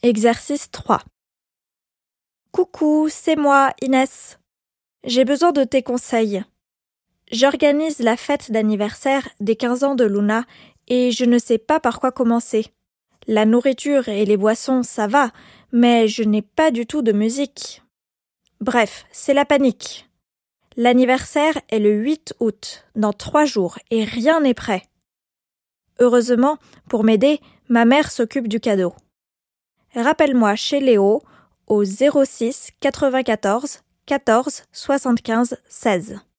Exercice 3. Coucou, c'est moi, Inès. J'ai besoin de tes conseils. J'organise la fête d'anniversaire des 15 ans de Luna et je ne sais pas par quoi commencer. La nourriture et les boissons, ça va, mais je n'ai pas du tout de musique. Bref, c'est la panique. L'anniversaire est le 8 août, dans 3 jours, et rien n'est prêt. Heureusement, pour m'aider, ma mère s'occupe du cadeau. Rappelle-moi chez Léo au 06 94 14 75 16.